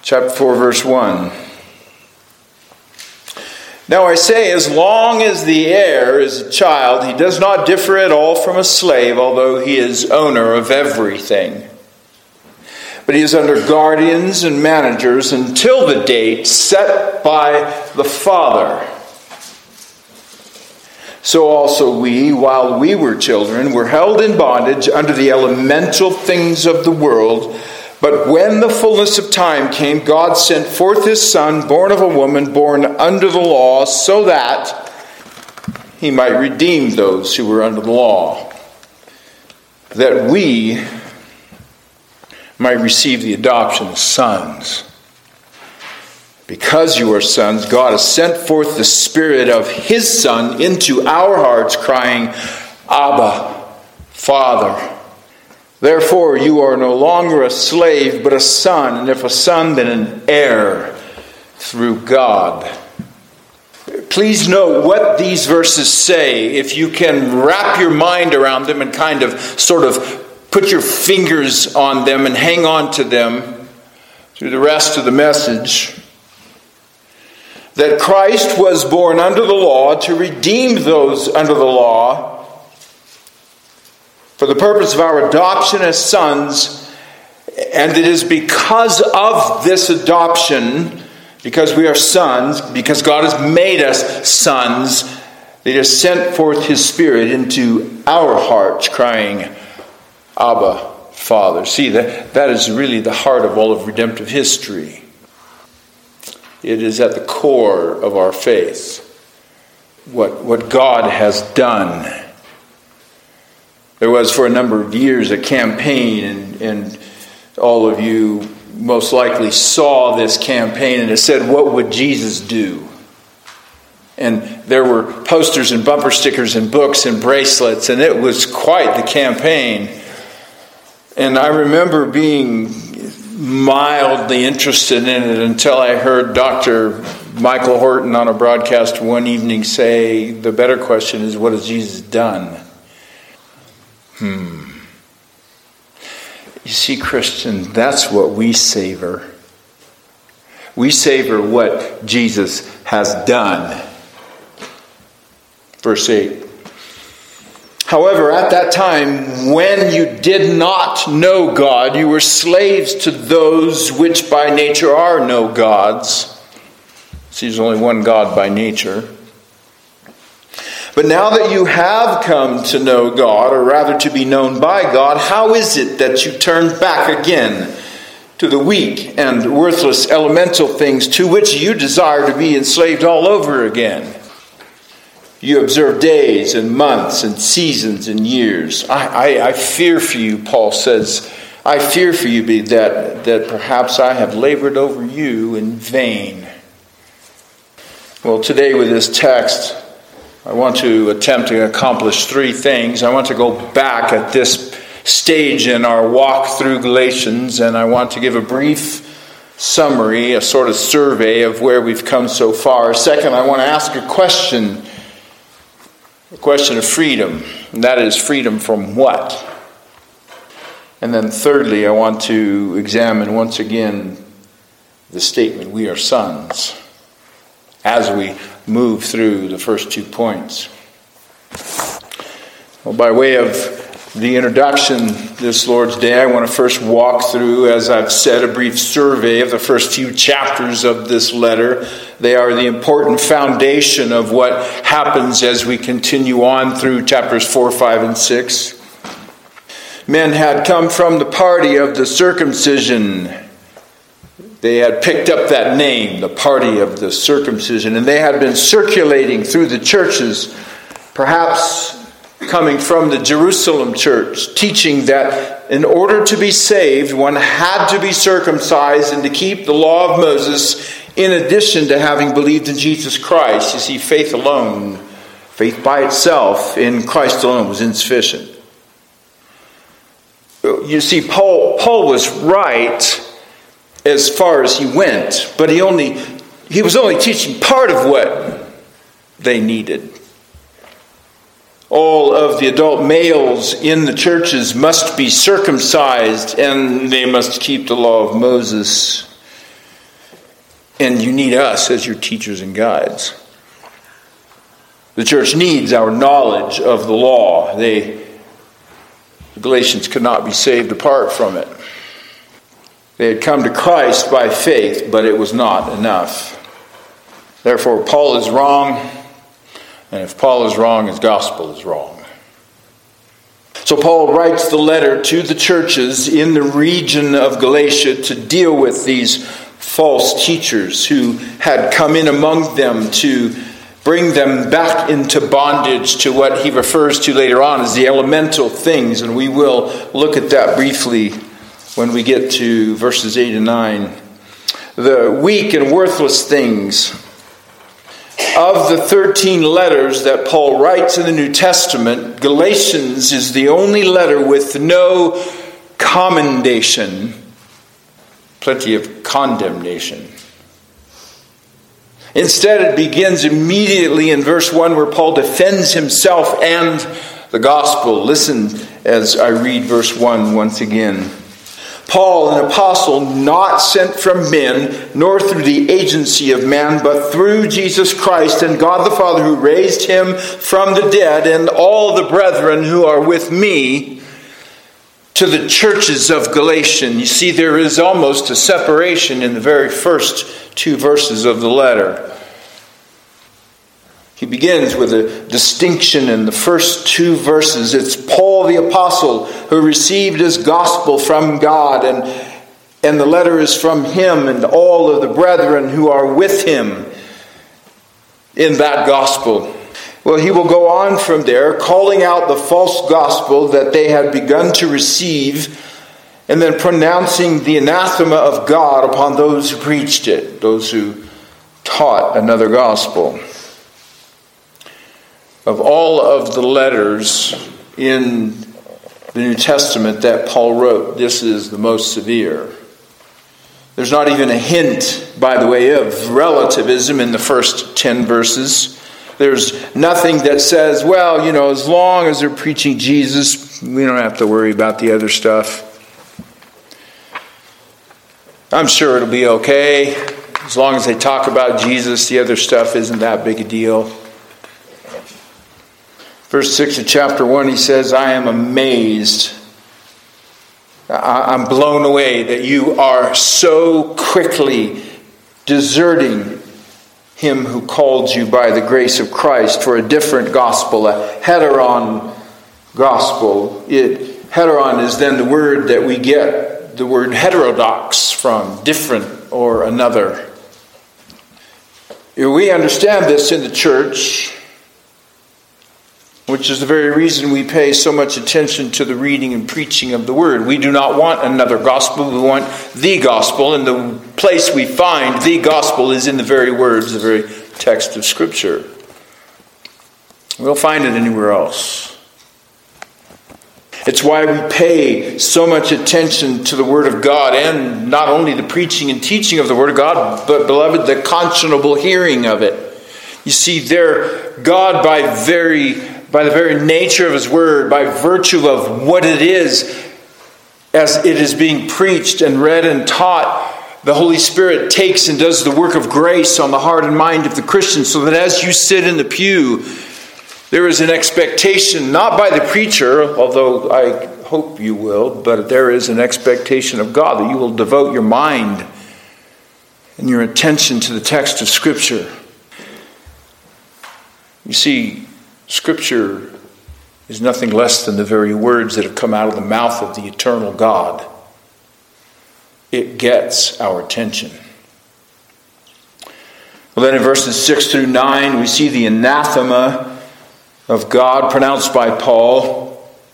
chapter 4, verse 1. Now I say, as long as the heir is a child, he does not differ at all from a slave, although he is owner of everything. But he is under guardians and managers until the date set by the Father. So also we, while we were children, were held in bondage under the elemental things of the world. But when the fullness of time came, God sent forth his Son, born of a woman, born under the law, so that he might redeem those who were under the law, that we might receive the adoption of sons. Because you are sons, God has sent forth the Spirit of his Son into our hearts, crying, Abba, Father. Therefore you are no longer a slave, but a son, and if a son, then an heir through God. Please note what these verses say. If you can wrap your mind around them and kind of sort of put your fingers on them and hang on to them through the rest of the message, that Christ was born under the law to redeem those under the law for the purpose of our adoption as sons, and it is because of this adoption, because we are sons, because God has made us sons, that he has sent forth his Spirit into our hearts, crying, Abba, Father. See, that is really the heart of all of redemptive history. It is at the core of our faith, what God has done. There was for a number of years a campaign, and all of you most likely saw this campaign, and it said, what would Jesus do? And there were posters and bumper stickers and books and bracelets, and it was quite the campaign. And I remember being mildly interested in it until I heard Dr. Michael Horton on a broadcast one evening say, the better question is, what has Jesus done? You see, Christian, that's what we savor. We savor what Jesus has done. Verse 8. However, at that time, when you did not know God, you were slaves to those which by nature are no gods. See, there's only one God by nature. But now that you have come to know God, or rather to be known by God, how is it that you turn back again to the weak and worthless elemental things to which you desire to be enslaved all over again? You observe days and months and seasons and years. I fear for you, Paul says, I fear for you that perhaps I have labored over you in vain. Well, today with this text, I want to attempt to accomplish three things. I want to go back at this stage in our walk through Galatians, and I want to give a brief summary, a sort of survey of where we've come so far. Second, I want to ask a question of freedom, and that is freedom from what? And then thirdly, I want to examine once again the statement, we are sons, as we move through the first 2 points. Well, by way of the introduction this Lord's Day, I want to first walk through, as I've said, a brief survey of the first few chapters of this letter. They are the important foundation of what happens as we continue on through chapters 4, 5, and 6. Men had come from the party of the circumcision. They had picked up that name, the party of the circumcision, and they had been circulating through the churches, perhaps coming from the Jerusalem church, teaching that in order to be saved, one had to be circumcised and to keep the law of Moses, in addition to having believed in Jesus Christ. You see, faith alone, faith by itself in Christ alone was insufficient. You see, Paul was right as far as he went, but he was only teaching part of what they needed. All of the adult males in the churches must be circumcised, and they must keep the law of Moses. And you need us as your teachers and guides. The church needs our knowledge of the law. The Galatians could not be saved apart from it. They had come to Christ by faith, but it was not enough. Therefore, Paul is wrong, and if Paul is wrong, his gospel is wrong. So Paul writes the letter to the churches in the region of Galatia to deal with these false teachers who had come in among them to bring them back into bondage to what he refers to later on as the elemental things. And we will look at that briefly when we get to verses 8 and 9. The weak and worthless things. Of the 13 letters that Paul writes in the New Testament, Galatians is the only letter with no commendation, plenty of condemnation. Instead, it begins immediately in verse 1 where Paul defends himself and the gospel. Listen as I read verse 1 once again. Paul, an apostle, not sent from men, nor through the agency of man, but through Jesus Christ and God the Father who raised him from the dead, and all the brethren who are with me, to the churches of Galatia. You see, there is almost a separation in the very first 2 verses of the letter. He begins with a distinction in the first 2 verses. It's Paul the apostle who received his gospel from God, and the letter is from him and all of the brethren who are with him in that gospel. Well, he will go on from there, calling out the false gospel that they had begun to receive, and then pronouncing the anathema of God upon those who preached it, those who taught another gospel. Of all of the letters in the New Testament that Paul wrote, this is the most severe. There's not even a hint, by the way, of relativism in the first 10 verses. There's nothing that says, well, as long as they're preaching Jesus, we don't have to worry about the other stuff. I'm sure it'll be okay. As long as they talk about Jesus, the other stuff isn't that big a deal. Verse 6 of chapter 1, he says, I am amazed. I'm blown away that you are so quickly deserting him who called you by the grace of Christ for a different gospel, a heteron gospel. Heteron is then the word that we get the word heterodox from, different or another. We understand this in the church, which is the very reason we pay so much attention to the reading and preaching of the Word. We do not want another gospel, we want the gospel, and the place we find the gospel is in the very words, the very text of Scripture. We don't find it anywhere else. It's why we pay so much attention to the Word of God, and not only the preaching and teaching of the Word of God, but, beloved, the conscionable hearing of it. You see, God, by the very nature of His Word, by virtue of what it is, as it is being preached and read and taught, the Holy Spirit takes and does the work of grace on the heart and mind of the Christian, so that as you sit in the pew, there is an expectation, not by the preacher, although I hope you will, but there is an expectation of God that you will devote your mind and your attention to the text of Scripture. You see, Scripture is nothing less than the very words that have come out of the mouth of the eternal God. It gets our attention. Well, then in verses 6 through 9, we see the anathema of God pronounced by Paul.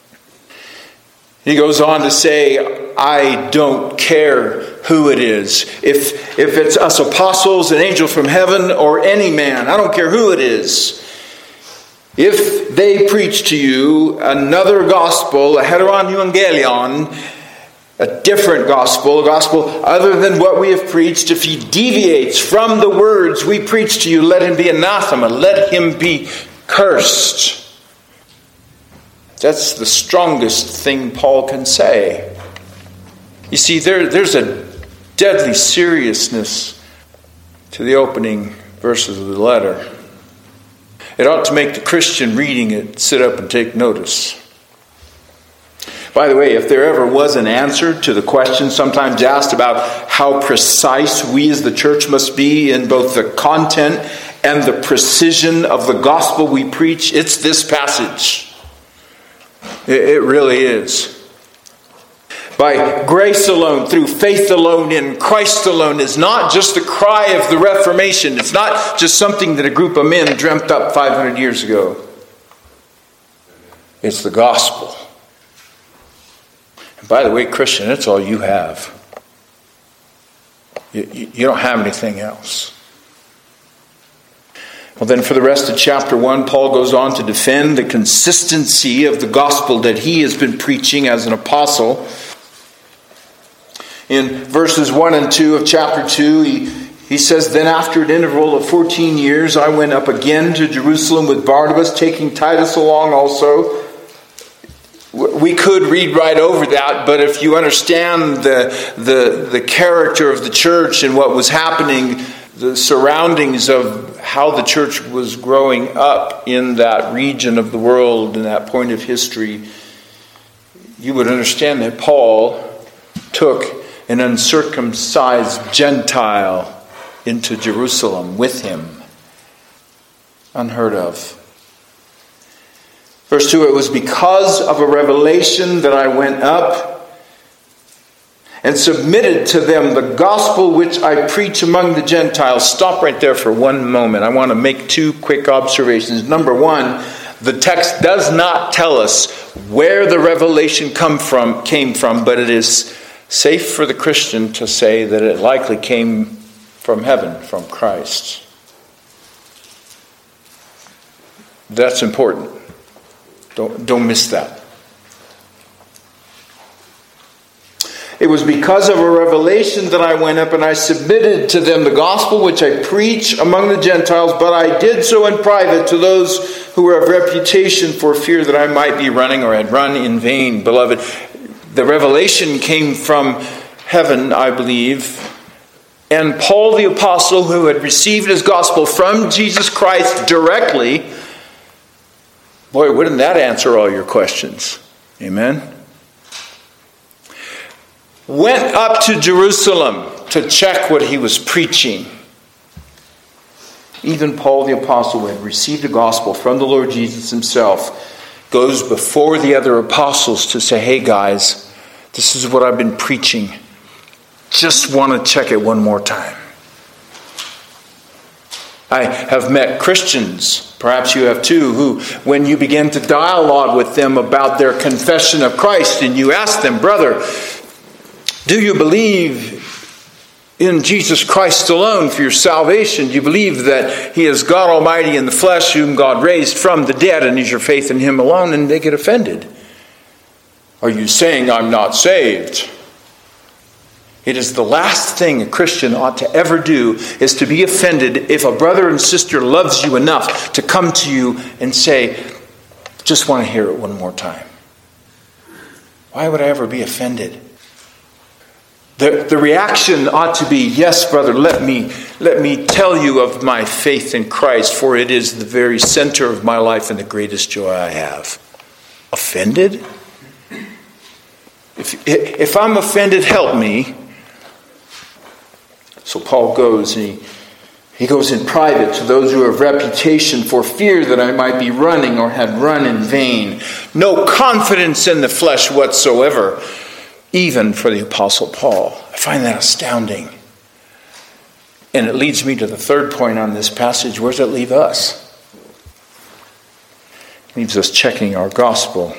He goes on to say, I don't care who it is. If it's us apostles, an angel from heaven, or any man, I don't care who it is. If they preach to you another gospel, a heteron evangelion, a different gospel, a gospel other than what we have preached, if he deviates from the words we preach to you, let him be anathema, let him be cursed. That's the strongest thing Paul can say. You see, there's a deadly seriousness to the opening verses of the letter. It ought to make the Christian reading it sit up and take notice. By the way, if there ever was an answer to the question sometimes asked about how precise we as the church must be in both the content and the precision of the gospel we preach, it's this passage. It really is. By grace alone, through faith alone, in Christ alone is not just the cry of the Reformation. It's not just something that a group of men dreamt up 500 years ago. It's the gospel. And by the way, Christian, it's all you have. You don't have anything else. Well, then for the rest of chapter 1, Paul goes on to defend the consistency of the gospel that he has been preaching as an apostle. In verses 1 and 2 of chapter 2, he says, "Then after an interval of 14 years, I went up again to Jerusalem with Barnabas, taking Titus along also." We could read right over that, but if you understand the character of the church and what was happening, the surroundings of how the church was growing up in that region of the world, in that point of history, you would understand that Paul took an uncircumcised Gentile into Jerusalem with him. Unheard of. Verse 2, "It was because of a revelation that I went up and submitted to them the gospel which I preach among the Gentiles." Stop right there for one moment. I want to make two quick observations. Number one, the text does not tell us where the revelation came from, but it is safe for the Christian to say that it likely came from heaven, from Christ. That's important. Don't miss that. "It was because of a revelation that I went up and I submitted to them the gospel which I preach among the Gentiles, but I did so in private to those who were of reputation, for fear that I might be running or had run in vain." Beloved, the revelation came from heaven, I believe. And Paul the apostle, who had received his gospel from Jesus Christ directly, boy, wouldn't that answer all your questions? Amen? Went up to Jerusalem to check what he was preaching. Even Paul the apostle, who had received the gospel from the Lord Jesus himself, goes before the other apostles to say, "Hey guys, this is what I've been preaching. Just want to check it one more time." I have met Christians, perhaps you have too, who, when you begin to dialogue with them about their confession of Christ, and you ask them, "Brother, do you believe in Jesus Christ alone for your salvation? Do you believe that He is God Almighty in the flesh, whom God raised from the dead, and is your faith in Him alone?" And they get offended. "Are you saying I'm not saved?" It is the last thing a Christian ought to ever do, is to be offended if a brother and sister loves you enough to come to you and say, "Just want to hear it one more time." Why would I ever be offended? The reaction ought to be, "Yes, brother, let me tell you of my faith in Christ, for it is the very center of my life and the greatest joy I have." Offended? If I'm offended, help me. So Paul goes, and he goes in private to those who have reputation, for fear that I might be running or had run in vain. No confidence in the flesh whatsoever, even for the Apostle Paul. I find that astounding. And it leads me to the third point on this passage. Where does it leave us? It leaves us checking our gospel.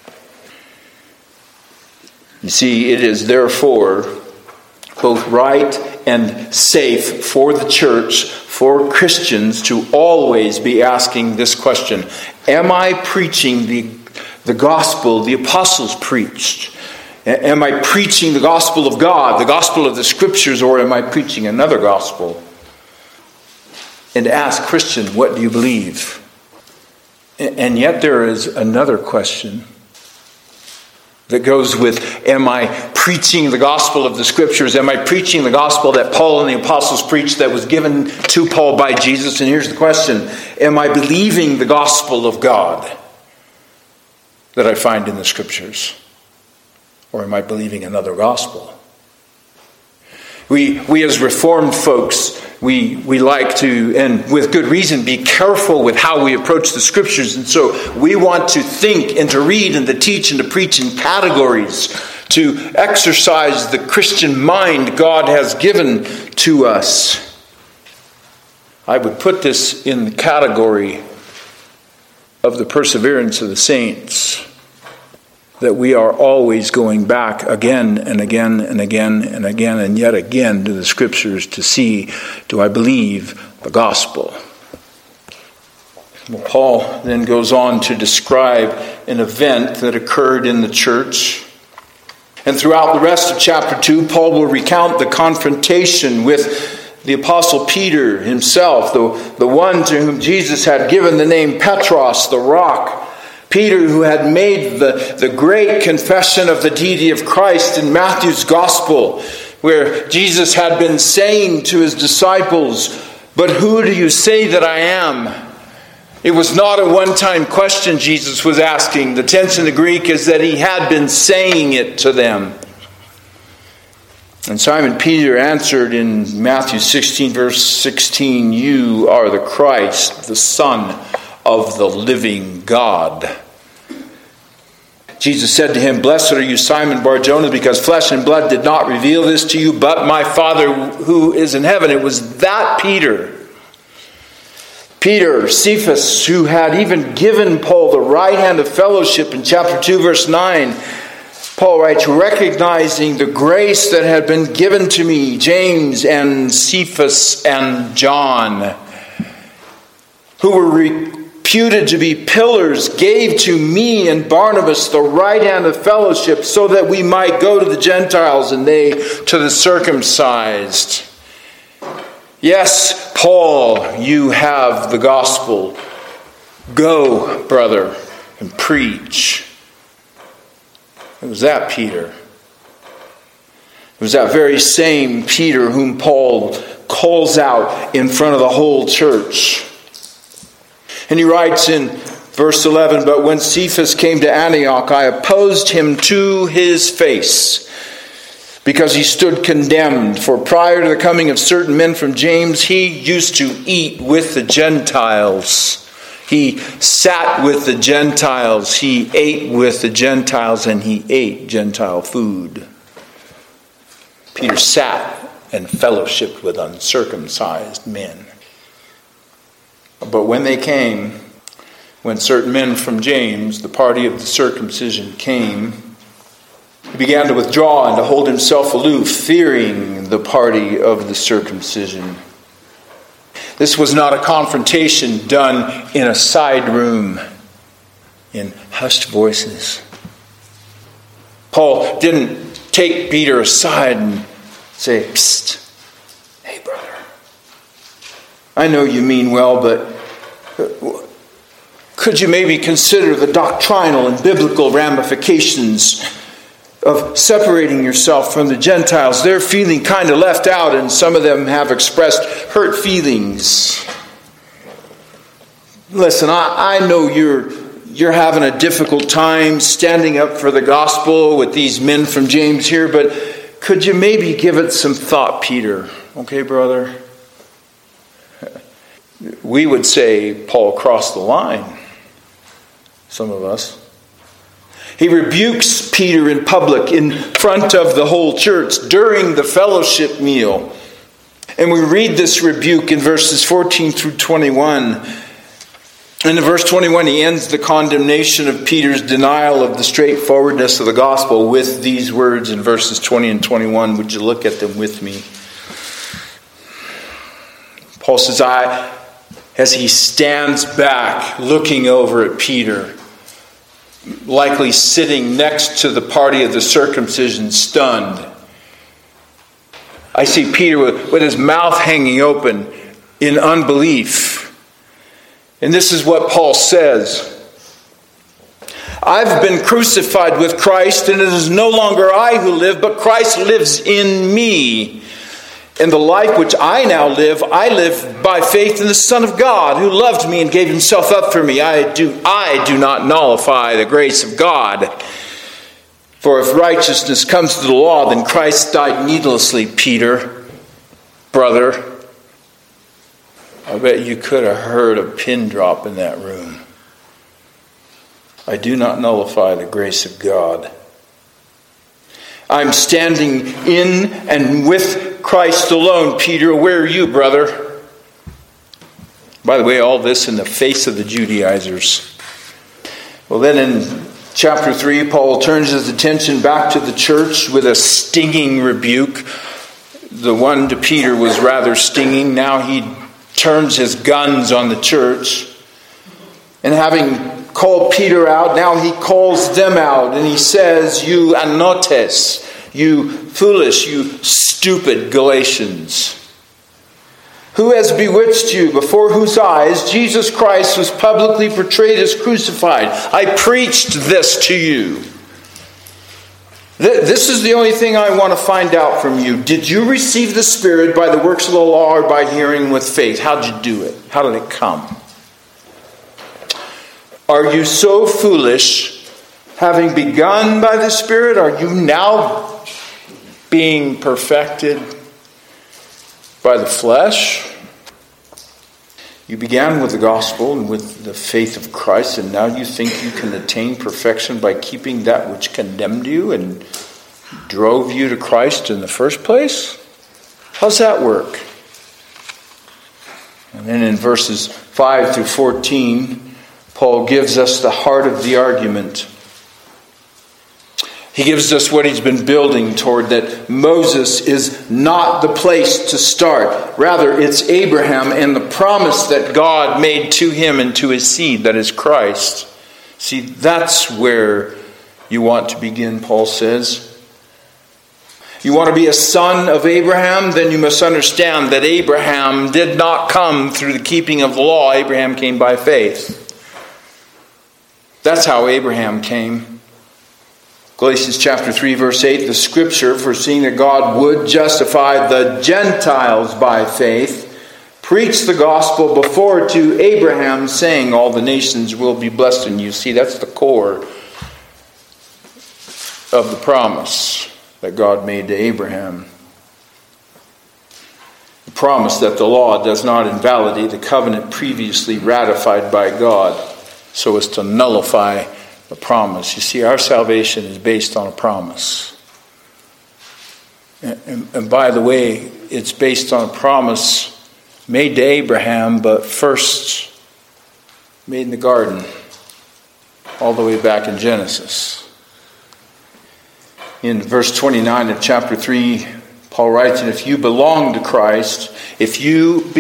You see, it is therefore both right and safe for the church, for Christians, to always be asking this question: am I preaching the gospel the apostles preached? Am I preaching the gospel of God, the gospel of the Scriptures, or am I preaching another gospel? And to ask, Christian, what do you believe? And yet there is another question that goes with, am I preaching the gospel of the Scriptures? Am I preaching the gospel that Paul and the apostles preached that was given to Paul by Jesus? And here's the question. Am I believing the gospel of God that I find in the Scriptures? Or am I believing another gospel? We as Reformed folks, we like to, and with good reason, be careful with how we approach the Scriptures. And so we want to think and to read and to teach and to preach in categories, to exercise the Christian mind God has given to us. I would put this in the category of the perseverance of the saints, that we are always going back again and again and again and again and yet again to the Scriptures to see, do I believe the gospel? Well, Paul then goes on to describe an event that occurred in the church. And throughout the rest of chapter 2, Paul will recount the confrontation with the Apostle Peter himself, the one to whom Jesus had given the name Petros, the rock. Peter, who had made the great confession of the deity of Christ in Matthew's Gospel, where Jesus had been saying to his disciples, "But who do you say that I am?" It was not a one-time question Jesus was asking. The tense in the Greek is that he had been saying it to them. And Simon Peter answered in Matthew 16, verse 16, "You are the Christ, the Son of the living God." Jesus said to him, "Blessed are you, Simon Bar-Jonah, because flesh and blood did not reveal this to you, but my Father who is in heaven." It was that Peter, Cephas, who had even given Paul the right hand of fellowship in chapter 2, verse 9. Paul writes, "Recognizing the grace that had been given to me, James and Cephas and John, who were reputed to be pillars, gave to me and Barnabas the right hand of fellowship so that we might go to the Gentiles and they to the circumcised." Yes, Paul, you have the gospel. Go, brother, and preach. It was that Peter. It was that very same Peter whom Paul calls out in front of the whole church. And he writes in verse 11, "But when Cephas came to Antioch, I opposed him to his face, because he stood condemned. For prior to the coming of certain men from James, he used to eat with the Gentiles." He sat with the Gentiles, he ate with the Gentiles, and he ate Gentile food. Peter sat and fellowshiped with uncircumcised men. But when they came, when certain men from James, the party of the circumcision, came, he began to withdraw and to hold himself aloof, fearing the party of the circumcision. This was not a confrontation done in a side room, in hushed voices. Paul didn't take Peter aside and say, "Psst, hey brother, I know you mean well, but could you maybe consider the doctrinal and biblical ramifications of separating yourself from the Gentiles? They're feeling kind of left out, and some of them have expressed hurt feelings. Listen, I know you're having a difficult time standing up for the gospel with these men from James here, but could you maybe give it some thought, Peter? Okay, brother?" We would say Paul crossed the line. Some of us. He rebukes Peter in public in front of the whole church during the fellowship meal. And we read this rebuke in verses 14 through 21. And in verse 21, he ends the condemnation of Peter's denial of the straightforwardness of the gospel with these words in verses 20 and 21. Would you look at them with me? Paul says, as he stands back looking over at Peter, likely sitting next to the party of the circumcision, stunned, I see Peter with his mouth hanging open in unbelief. And this is what Paul says: I've been crucified with Christ, and it is no longer I who live, but Christ lives in me. In the life which I now live, I live by faith in the Son of God, who loved me and gave himself up for me. I do not nullify the grace of God. For if righteousness comes to the law, then Christ died needlessly, Peter, brother. I bet you could have heard a pin drop in that room. I do not nullify the grace of God. I'm standing in and with Christ alone, Peter. Where are you, brother? By the way, all this in the face of the Judaizers. Well, then in chapter 3, Paul turns his attention back to the church with a stinging rebuke. The one to Peter was rather stinging. Now he turns his guns on the church. And having called Peter out, now he calls them out. And he says, you anotes, you foolish, you stupid Galatians. Who has bewitched you, before whose eyes Jesus Christ was publicly portrayed as crucified? I preached this to you. This is the only thing I want to find out from you. Did you receive the Spirit by the works of the law or by hearing with faith? How did you do it? How did it come? Are you so foolish, having begun by the Spirit, are you now being perfected by the flesh? You began with the gospel and with the faith of Christ, and now you think you can attain perfection by keeping that which condemned you and drove you to Christ in the first place? How's that work? And then in verses 5 through 14, Paul gives us the heart of the argument. He gives us what he's been building toward, that Moses is not the place to start. Rather, it's Abraham and the promise that God made to him and to his seed, that is Christ. See, that's where you want to begin, Paul says. You want to be a son of Abraham? Then you must understand that Abraham did not come through the keeping of the law. Abraham came by faith. That's how Abraham came. Galatians chapter 3 verse 8, the scripture, foreseeing that God would justify the Gentiles by faith, preached the gospel before to Abraham, saying, all the nations will be blessed in you. See, that's the core of the promise that God made to Abraham. The promise that the law does not invalidate the covenant previously ratified by God, so as to nullify the promise. You see, our salvation is based on a promise. And by the way, it's based on a promise made to Abraham, but first made in the garden, all the way back in Genesis. In verse 29 of chapter 3, Paul writes, and if you belong to Christ, if you're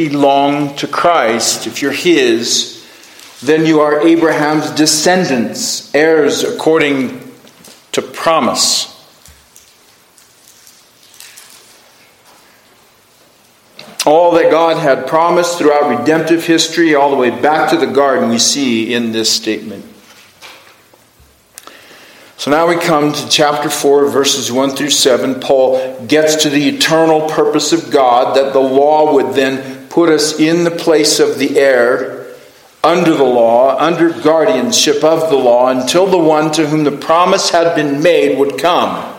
his, then you are Abraham's descendants, heirs according to promise. All that God had promised throughout redemptive history, all the way back to the garden, we see in this statement. So now we come to chapter 4, verses 1 through 7. Paul gets to the eternal purpose of God, that the law would then put us in the place of the heir, under the law, under guardianship of the law, until the one to whom the promise had been made would come.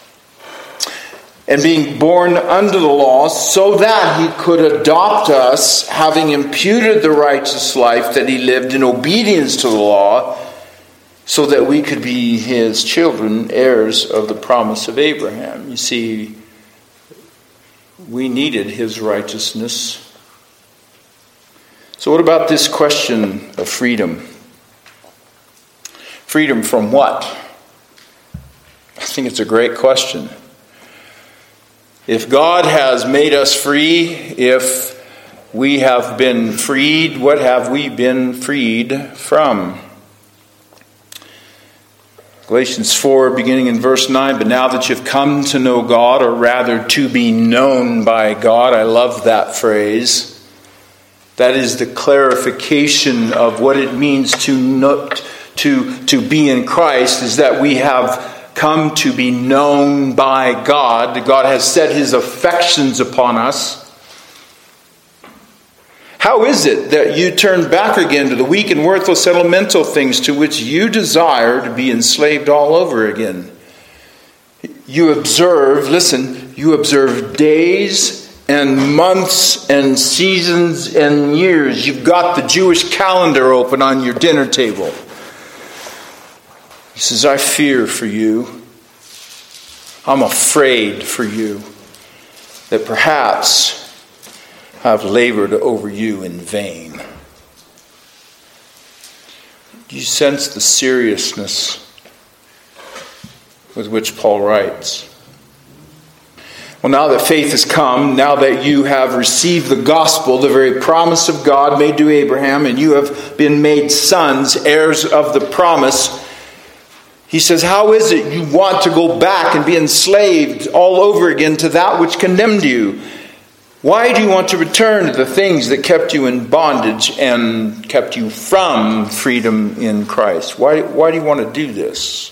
And being born under the law, so that he could adopt us, having imputed the righteous life that he lived in obedience to the law, so that we could be his children, heirs of the promise of Abraham. You see, we needed his righteousness. So what about this question of freedom? Freedom from what? I think it's a great question. If God has made us free, if we have been freed, what have we been freed from? Galatians 4, beginning in verse 9, but now that you've come to know God, or rather to be known by God, I love that phrase. That is the clarification of what it means to to be in Christ is that we have come to be known by God. God has set his affections upon us. How is it that you turn back again to the weak and worthless elemental things to which you desire to be enslaved all over again? You observe days and months and seasons and years. You've got the Jewish calendar open on your dinner table. He says, I fear for you. I'm afraid for you that perhaps I've labored over you in vain. Do you sense the seriousness with which Paul writes? Well, now that faith has come, now that you have received the gospel, the very promise of God made to Abraham, and you have been made sons, heirs of the promise, he says, how is it you want to go back and be enslaved all over again to that which condemned you? Why do you want to return to the things that kept you in bondage and kept you from freedom in Christ? Why do you want to do this?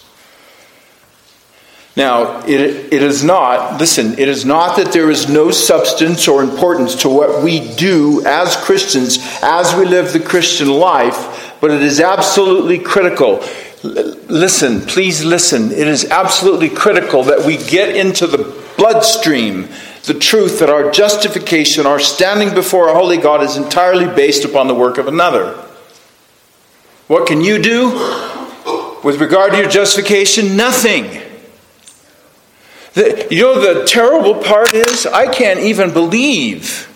Now, it is not that there is no substance or importance to what we do as Christians, as we live the Christian life, but it is absolutely critical. Listen, please listen. It is absolutely critical that we get into the bloodstream the truth that our justification, our standing before a holy God, is entirely based upon the work of another. What can you do with regard to your justification? Nothing. The terrible part is, I can't even believe.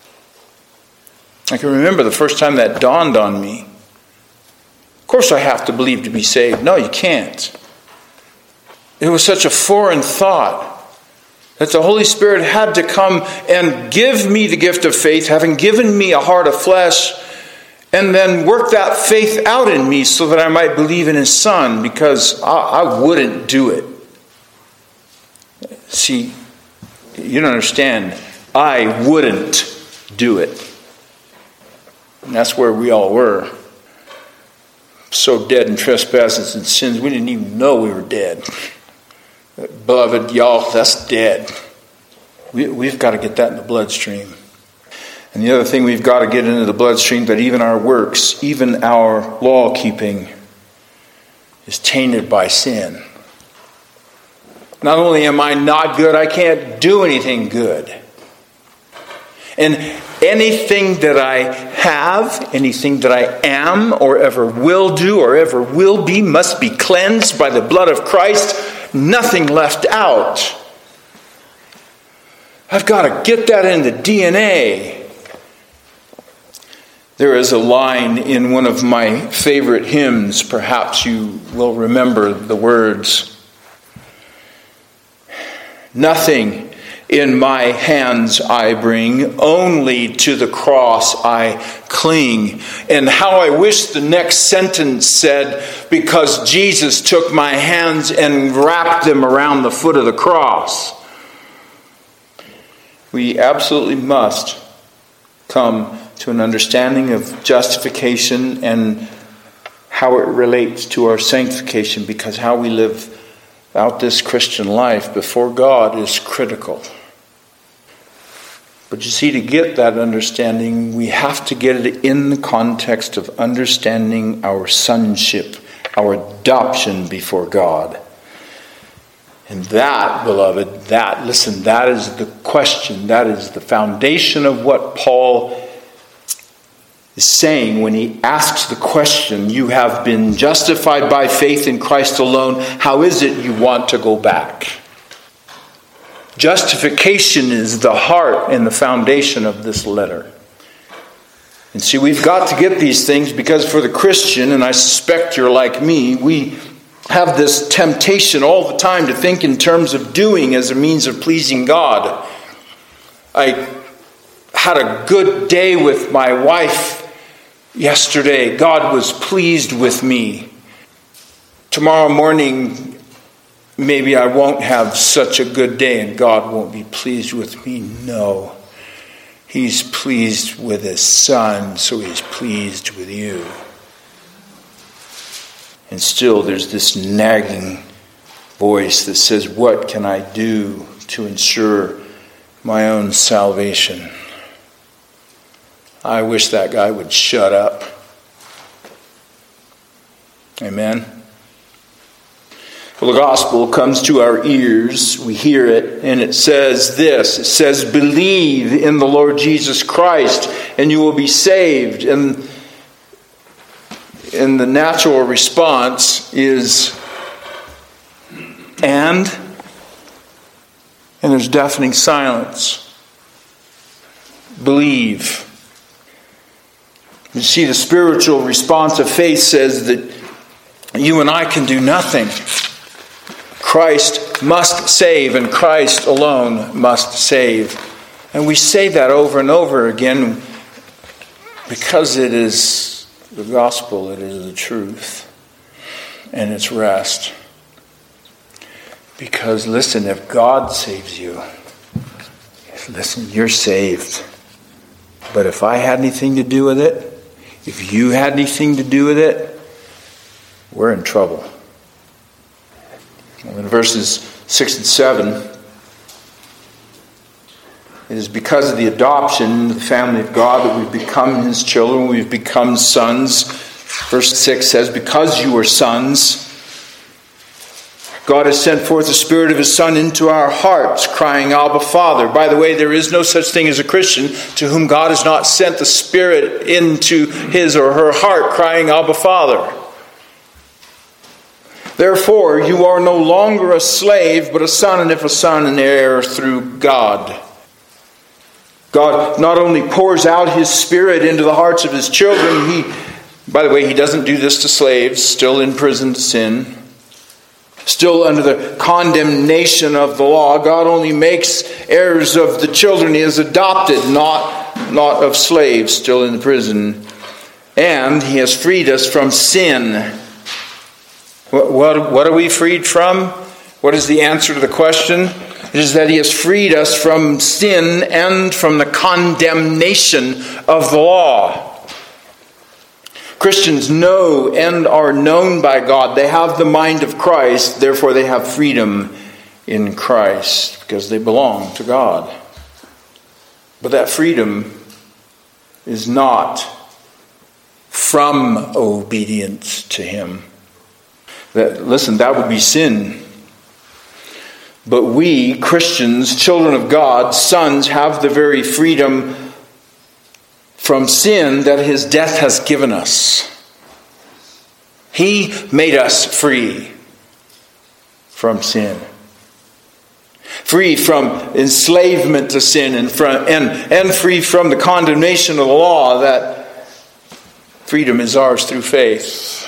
I can remember the first time that dawned on me. Of course I have to believe to be saved. No, you can't. It was such a foreign thought that the Holy Spirit had to come and give me the gift of faith, having given me a heart of flesh, and then work that faith out in me so that I might believe in his Son, because I wouldn't do it. See, you don't understand. I wouldn't do it. And that's where we all were. So dead in trespasses and sins, we didn't even know we were dead. Beloved, y'all, that's dead. We've got to get that in the bloodstream. And the other thing we've got to get into the bloodstream, that even our works, even our law keeping, is tainted by sin. Not only am I not good, I can't do anything good. And anything that I have, anything that I am, or ever will do, or ever will be, must be cleansed by the blood of Christ. Nothing left out. I've got to get that in the DNA. There is a line in one of my favorite hymns. Perhaps you will remember the words. Nothing in my hands I bring, only to the cross I cling. And how I wish the next sentence said, because Jesus took my hands and wrapped them around the foot of the cross. We absolutely must come to an understanding of justification and how it relates to our sanctification, because how we live out this Christian life before God is critical. But you see, to get that understanding, we have to get it in the context of understanding our sonship, our adoption before God. And that, beloved, that is the question, that is the foundation of what Paul is saying when he asks the question, you have been justified by faith in Christ alone, how is it you want to go back? Justification is the heart and the foundation of this letter. And see, we've got to get these things because for the Christian, and I suspect you're like me, we have this temptation all the time to think in terms of doing as a means of pleasing God. I had a good day with my wife yesterday. God was pleased with me. Tomorrow morning, maybe I won't have such a good day and God won't be pleased with me. No. He's pleased with his Son, so he's pleased with you. And still there's this nagging voice that says, what can I do to ensure my own salvation? I wish that guy would shut up. Amen. Well, the gospel comes to our ears, we hear it, and it says this. It says, believe in the Lord Jesus Christ, and you will be saved. And the natural response is, and there's deafening silence. Believe. You see, the spiritual response of faith says that you and I can do nothing. Christ must save, and Christ alone must save. And we say that over and over again because it is the gospel, it is the truth, and it's rest. Because listen, if God saves you, listen, you're saved. But if I had anything to do with it, if you had anything to do with it, we're in trouble. In verses 6 and 7, it is because of the adoption, the family of God, that we've become His children, we've become sons. Verse 6 says, because you are sons, God has sent forth the Spirit of His Son into our hearts, crying, Abba, Father. By the way, there is no such thing as a Christian to whom God has not sent the Spirit into his or her heart, crying, Abba, Father. Therefore, you are no longer a slave, but a son, and if a son, an heir through God. God not only pours out His Spirit into the hearts of His children, by the way, He doesn't do this to slaves, still in prison to sin, still under the condemnation of the law. God only makes heirs of the children He has adopted, not of slaves, still in the prison. And He has freed us from sin. What are we freed from? What is the answer to the question? It is that He has freed us from sin and from the condemnation of the law. Christians know and are known by God. They have the mind of Christ, therefore they have freedom in Christ because they belong to God. But that freedom is not from obedience to Him. That would be sin. But we, Christians, children of God, sons, have the very freedom from sin that His death has given us. He made us free from sin. Free from enslavement to sin and free from the condemnation of the law. That freedom is ours through faith.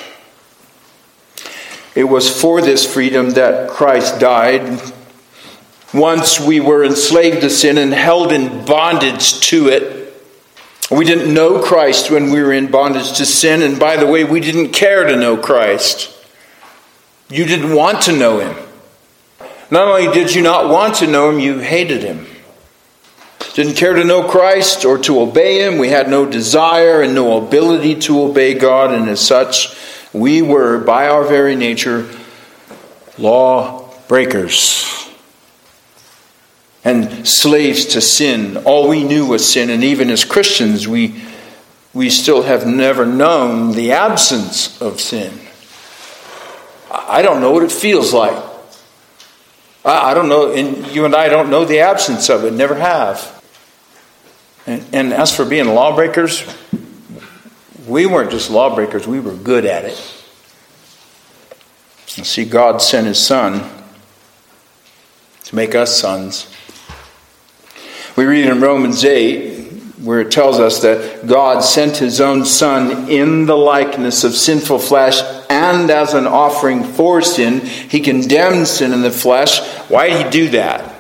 It was for this freedom that Christ died. Once we were enslaved to sin and held in bondage to it. We didn't know Christ when we were in bondage to sin. And by the way, we didn't care to know Christ. You didn't want to know Him. Not only did you not want to know Him, you hated Him. Didn't care to know Christ or to obey Him. We had no desire and no ability to obey God. And as such, we were, by our very nature, law breakers and slaves to sin. All we knew was sin, and even as Christians, we still have never known the absence of sin. I don't know what it feels like. I don't know, and you and I don't know the absence of it, never have. And as for being lawbreakers, we weren't just lawbreakers, we were good at it. And see, God sent His Son to make us sons. We read in Romans 8, where it tells us that God sent His own Son in the likeness of sinful flesh, and as an offering for sin. He condemned sin in the flesh. Why did He do that?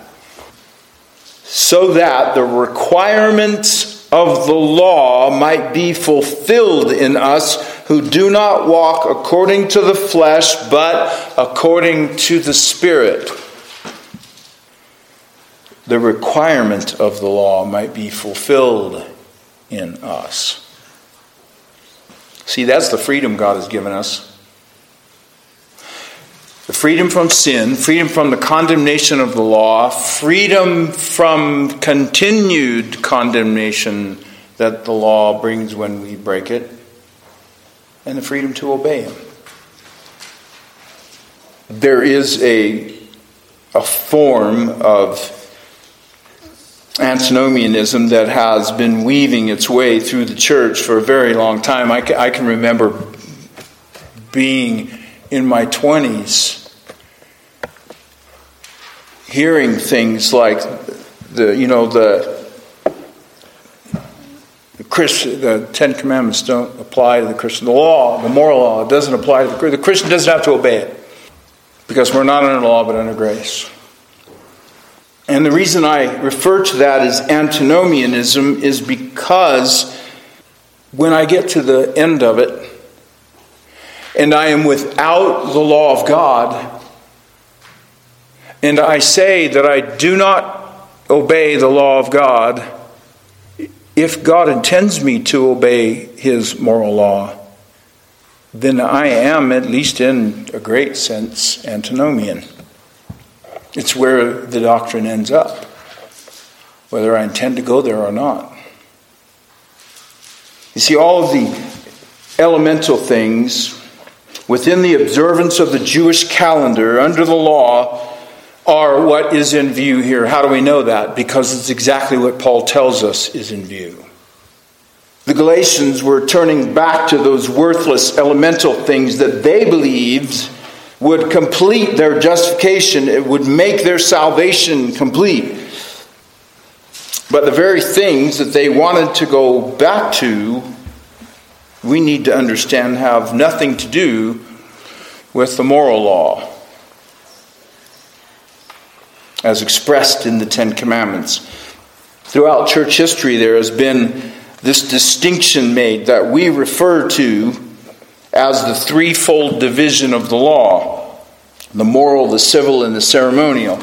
So that the requirements of the law might be fulfilled in us who do not walk according to the flesh, but according to the Spirit. The requirement of the law might be fulfilled in us. See, that's the freedom God has given us. freedom from sin, freedom from the condemnation of the law, freedom from continued condemnation that the law brings when we break it, and the freedom to obey Him. There is a form of antinomianism that has been weaving its way through the church for a very long time. I can remember being in my 20s hearing things like the Ten Commandments don't apply to the Christian. The law, the moral law, doesn't apply to the Christian. The Christian doesn't have to obey it because we're not under law but under grace. And the reason I refer to that as antinomianism is because when I get to the end of it and I am without the law of God, and I say that I do not obey the law of God, if God intends me to obey His moral law, then I am, at least in a great sense, antinomian. It's where the doctrine ends up, whether I intend to go there or not. You see, all of the elemental things within the observance of the Jewish calendar under the law are what is in view here. How do we know that? Because it's exactly what Paul tells us is in view. The Galatians were turning back to those worthless elemental things that they believed would complete their justification. It would make their salvation complete. But the very things that they wanted to go back to, we need to understand, have nothing to do with the moral law as expressed in the Ten Commandments. Throughout church history, there has been this distinction made that we refer to as the threefold division of the law: the moral, the civil, and the ceremonial.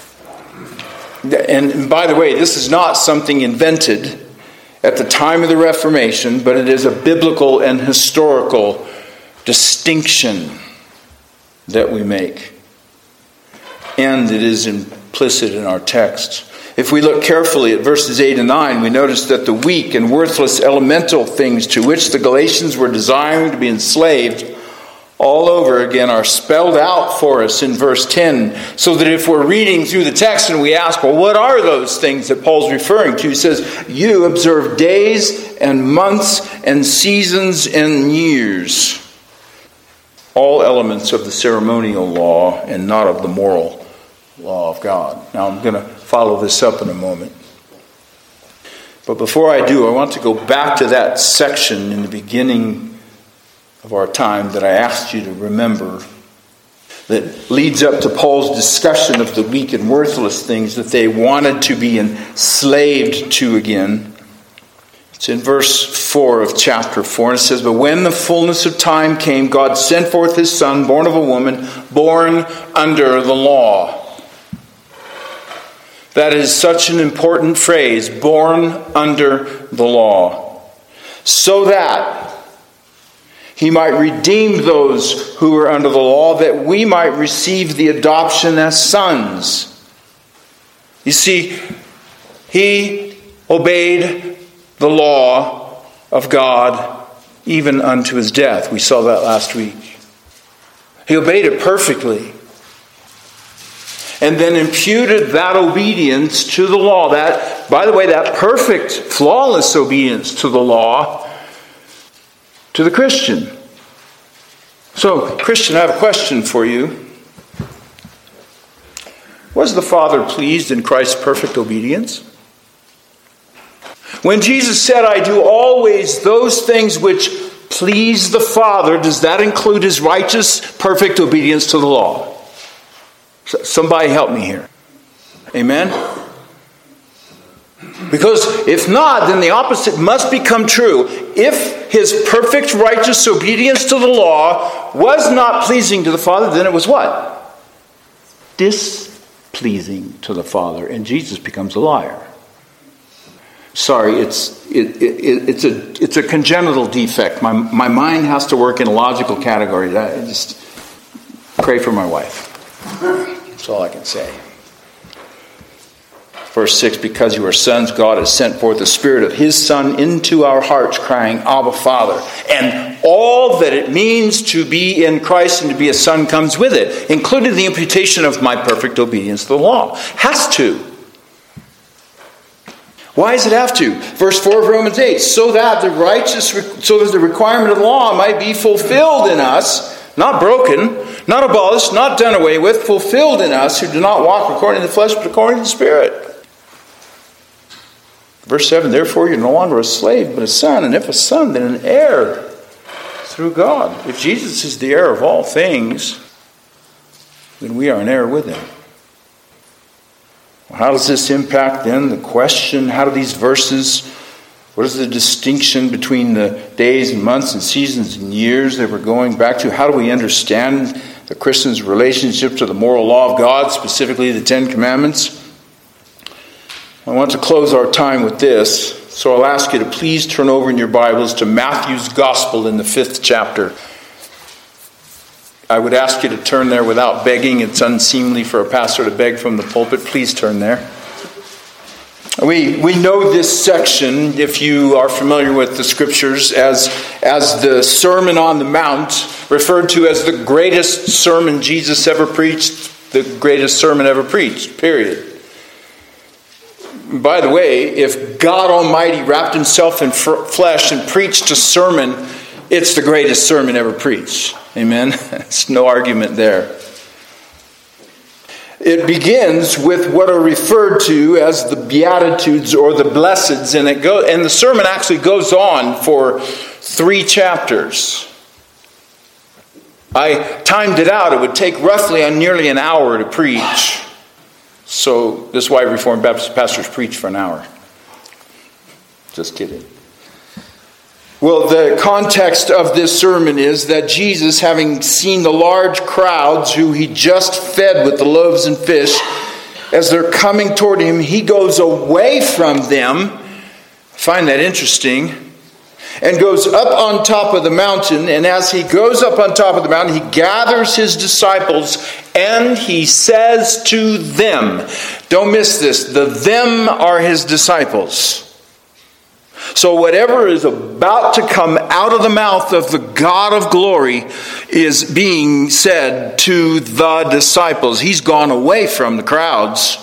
And by the way, this is not something invented at the time of the Reformation, but it is a biblical and historical distinction that we make. And it is implicit in our text. If we look carefully at verses 8 and 9, we notice that the weak and worthless elemental things to which the Galatians were desiring to be enslaved all over again are spelled out for us in verse 10. So that if we're reading through the text and we ask, well, what are those things that Paul's referring to? He says, you observe days and months and seasons and years. All elements of the ceremonial law and not of the moral law of God. Now I'm going to follow this up in a moment. But before I do, I want to go back to that section in the beginning of our time that I asked you to remember, that leads up to Paul's discussion of the weak and worthless things that they wanted to be enslaved to again. It's in verse 4 of chapter 4, and it says, but when the fullness of time came, God sent forth His Son, born of a woman, born under the law. That is such an important phrase, born under the law, so that He might redeem those who were under the law, that we might receive the adoption as sons. You see, He obeyed the law of God even unto His death. We saw that last week. He obeyed it perfectly. And then imputed that obedience to the law. That, by the way, that perfect, flawless obedience to the law to the Christian. So, Christian, I have a question for you. Was the Father pleased in Christ's perfect obedience? When Jesus said, I do always those things which please the Father, does that include His righteous, perfect obedience to the law? Somebody help me here. Amen? Because if not, then the opposite must become true. If His perfect righteous obedience to the law was not pleasing to the Father, then it was what? Displeasing to the Father. And Jesus becomes a liar. Sorry, it's a congenital defect. My mind has to work in a logical category. Pray for my wife. That's all I can say. Verse 6, because you are sons, God has sent forth the Spirit of His Son into our hearts, crying, Abba, Father. And all that it means to be in Christ and to be a son comes with it, including the imputation of my perfect obedience to the law. Has to. Why does it have to? Verse 4 of Romans 8, so that the requirement of the law might be fulfilled in us, not broken, not abolished, not done away with, fulfilled in us who do not walk according to the flesh, but according to the Spirit. Verse 7, therefore you're no longer a slave, but a son, and if a son, then an heir through God. If Jesus is the heir of all things, then we are an heir with Him. Well, how does this impact then the question, how do these verses, what is the distinction between the days and months and seasons and years that we're going back to? How do we understand the Christian's relationship to the moral law of God, specifically the Ten Commandments? I want to close our time with this, so I'll ask you to please turn over in your Bibles to Matthew's Gospel in the 5th chapter. I would ask you to turn there without begging. It's unseemly for a pastor to beg from the pulpit. Please turn there. We know this section, if you are familiar with the Scriptures, as the Sermon on the Mount, referred to as the greatest sermon Jesus ever preached, the greatest sermon ever preached, period. By the way, if God Almighty wrapped Himself in flesh and preached a sermon, it's the greatest sermon ever preached. Amen? There's no argument there. It begins with what are referred to as the Beatitudes or the Blesseds, and the sermon actually goes on for 3 chapters. I timed it out. It would take roughly nearly an hour to preach. So this is why Reformed Baptist pastors preach for an hour. Just kidding. Well, the context of this sermon is that Jesus, having seen the large crowds who He just fed with the loaves and fish, as they're coming toward Him, He goes away from them. I find that interesting. And goes up on top of the mountain. And as He goes up on top of the mountain, He gathers His disciples and He says to them, don't miss this, the them are His disciples. So whatever is about to come out of the mouth of the God of glory is being said to the disciples. He's gone away from the crowds.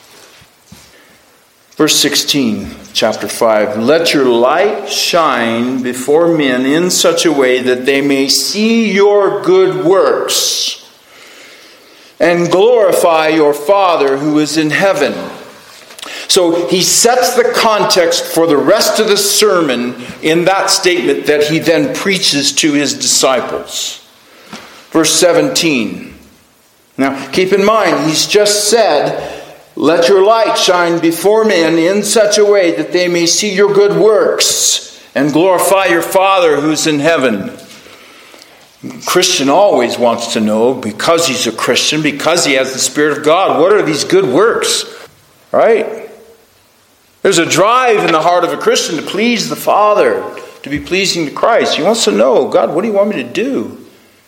Verse 16, chapter 5. Let your light shine before men in such a way that they may see your good works and glorify your Father who is in heaven. So he sets the context for the rest of the sermon in that statement that he then preaches to his disciples. Verse 17. Now keep in mind, he's just said, let your light shine before men in such a way that they may see your good works and glorify your Father who's in heaven. Christian always wants to know, because he's a Christian, because he has the Spirit of God, what are these good works? Right? There's a drive in the heart of a Christian to please the Father, to be pleasing to Christ. He wants to know, God, what do you want me to do?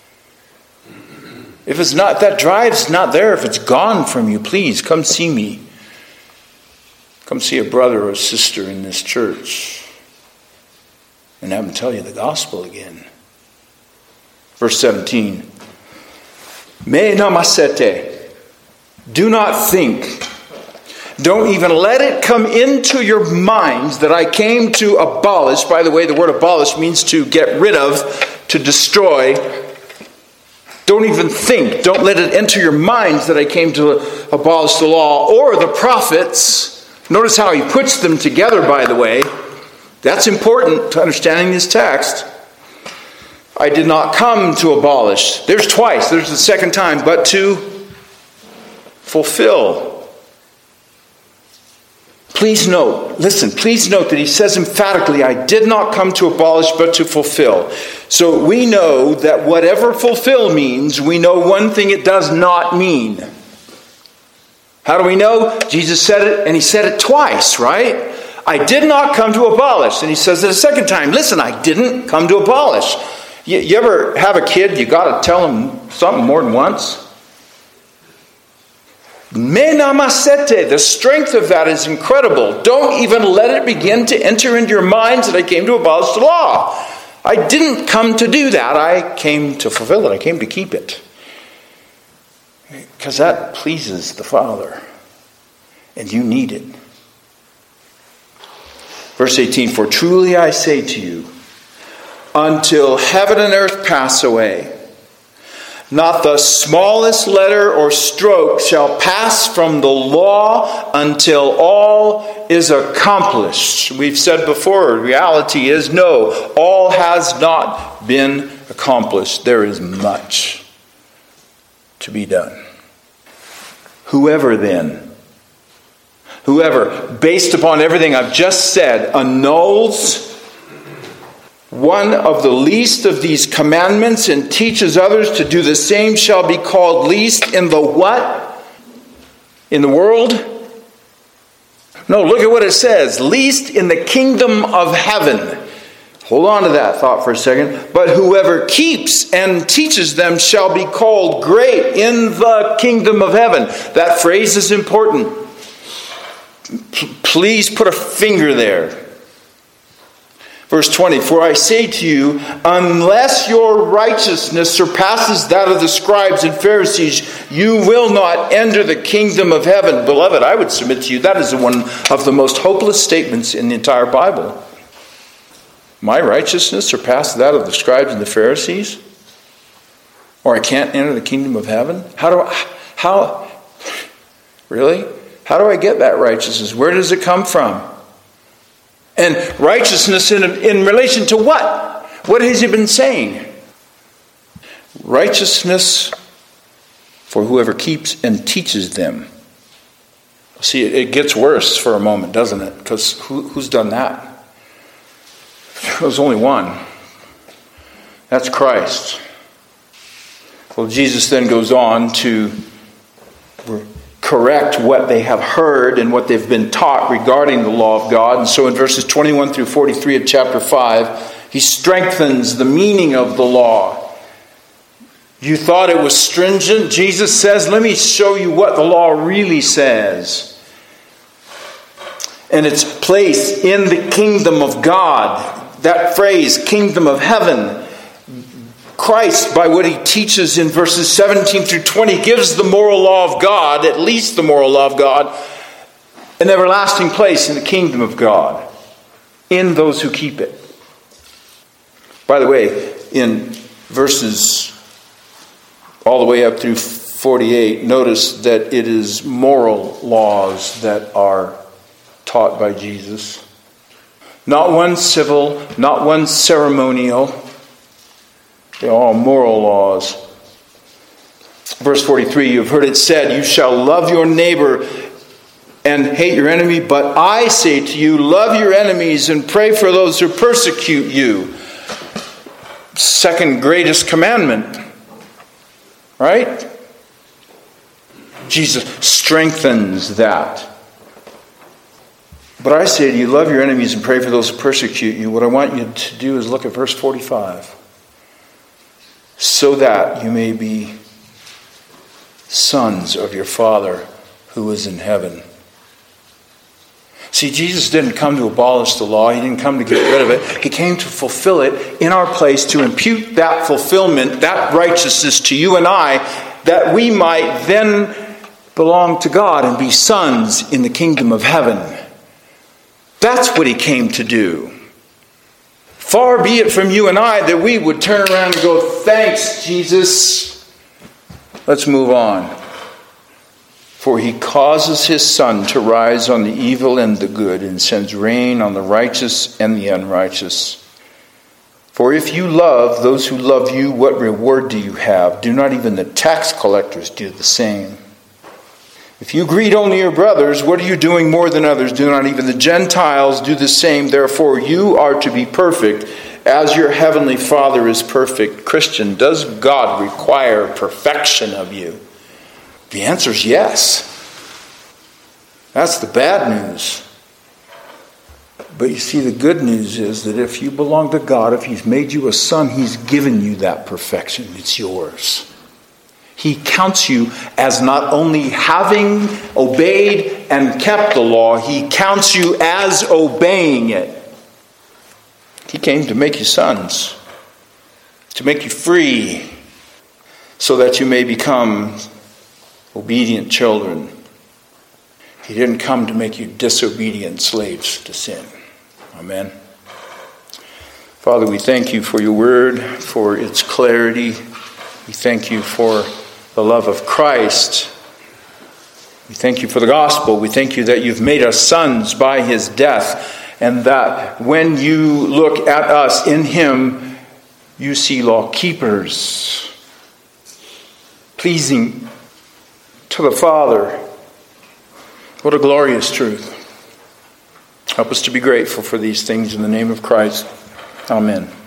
If it's not, that drive's not there, if it's gone from you, please come see me. Come see a brother or a sister in this church and have them tell you the gospel again. Verse 17. Me namasete. Do not think. Don't even let it come into your minds that I came to abolish. By the way, the word abolish means to get rid of, to destroy. Don't even think. Don't let it enter your minds that I came to abolish the law or the prophets. Notice how he puts them together, by the way. That's important to understanding this text. I did not come to abolish. There's twice. There's the second time. But to fulfill. Please note that he says emphatically, I did not come to abolish, but to fulfill. So we know that whatever fulfill means, we know one thing it does not mean. How do we know? Jesus said it, and he said it twice, right? I did not come to abolish. And he says it a second time. Listen, I didn't come to abolish. You ever have a kid, you got to tell them something more than once? Me namasete, the strength of that is incredible. Don't even let it begin to enter into your minds that I came to abolish the law. I didn't come to do that. I came to fulfill it. I came to keep it. Because that pleases the Father. And you need it. Verse 18, for truly I say to you, until heaven and earth pass away, not the smallest letter or stroke shall pass from the law until all is accomplished. We've said before, reality is no, all has not been accomplished. There is much to be done. Whoever, based upon everything I've just said, annuls one of the least of these commandments and teaches others to do the same shall be called least in the what? In the world? No, look at what it says. Least in the kingdom of heaven. Hold on to that thought for a second. But whoever keeps and teaches them shall be called great in the kingdom of heaven. That phrase is important. Please put a finger there. Verse 20, for I say to you, unless your righteousness surpasses that of the scribes and Pharisees, you will not enter the kingdom of heaven. Beloved, I would submit to you, that is one of the most hopeless statements in the entire Bible. My righteousness surpasses that of the scribes and the Pharisees? Or I can't enter the kingdom of heaven? Really? How do I get that righteousness? Where does it come from? And righteousness in relation to what? What has he been saying? Righteousness for whoever keeps and teaches them. See, it gets worse for a moment, doesn't it? Because who's done that? There's only one. That's Christ. Well, Jesus then goes on to correct what they have heard and what they've been taught regarding the law of God. And so in verses 21 through 43 of chapter 5, he strengthens the meaning of the law. You thought it was stringent? Jesus says, let me show you what the law really says. And its place in the kingdom of God. That phrase, kingdom of heaven. Christ, by what he teaches in verses 17 through 20, gives the moral law of God, at least the moral law of God, an everlasting place in the kingdom of God, in those who keep it. By the way, in verses all the way up through 48, notice that it is moral laws that are taught by Jesus. Not one civil, not one ceremonial. They're all moral laws. Verse 43, you've heard it said, you shall love your neighbor and hate your enemy. But I say to you, love your enemies and pray for those who persecute you. Second greatest commandment. Right? Jesus strengthens that. But I say to you, love your enemies and pray for those who persecute you. What I want you to do is look at verse 45. So that you may be sons of your Father who is in heaven. See, Jesus didn't come to abolish the law. He didn't come to get rid of it. He came to fulfill it in our place, to impute that fulfillment, that righteousness to you and I, that we might then belong to God and be sons in the kingdom of heaven. That's what he came to do. Far be it from you and I that we would turn around and go, thanks, Jesus. Let's move on. For he causes his sun to rise on the evil and the good, and sends rain on the righteous and the unrighteous. For if you love those who love you, what reward do you have? Do not even the tax collectors do the same? If you greet only your brothers, what are you doing more than others? Do not even the Gentiles do the same? Therefore, you are to be perfect, as your heavenly Father is perfect. Christian, does God require perfection of you? The answer is yes. That's the bad news. But you see, the good news is that if you belong to God, if He's made you a son, He's given you that perfection. It's yours. He counts you as not only having obeyed and kept the law, He counts you as obeying it. He came to make you sons, to make you free, so that you may become obedient children. He didn't come to make you disobedient slaves to sin. Amen. Father, we thank you for your word, for its clarity. We thank you for the love of Christ. We thank you for the gospel. We thank you that you've made us sons by his death, and that when you look at us in him, you see law keepers, pleasing to the Father. What a glorious truth. Help us to be grateful for these things in the name of Christ. Amen.